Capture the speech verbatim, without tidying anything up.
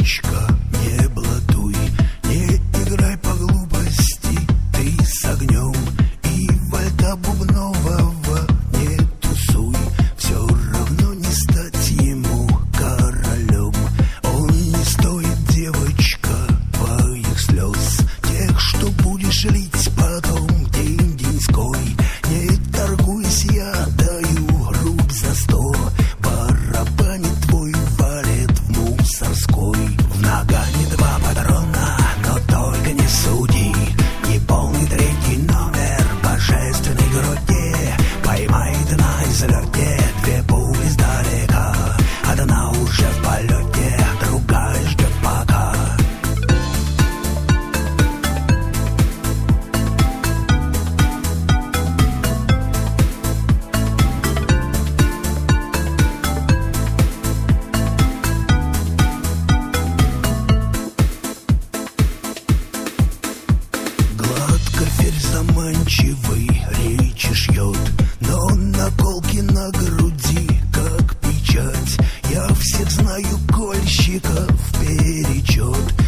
девочка, не блатуй, не играй по глупости, ты с огнем, и валька бубнового не тусуй, все равно не стать ему королем. Он не стоит, девочка, твоих слез, тех, что будешь лить потом день-деньской. Не торгуйся, я даю руб за сто, барабанит твой валет в мусорской. В нагане два патрона, но только не суди, не полный третий номер божественной груди. Поймает на излете две пули издалека, одна уже в полете, другая ждет пока. Ферзь заманчивый речи шьет, но наколки на груди, как печать. Я всех знаю, кольщиков перечет.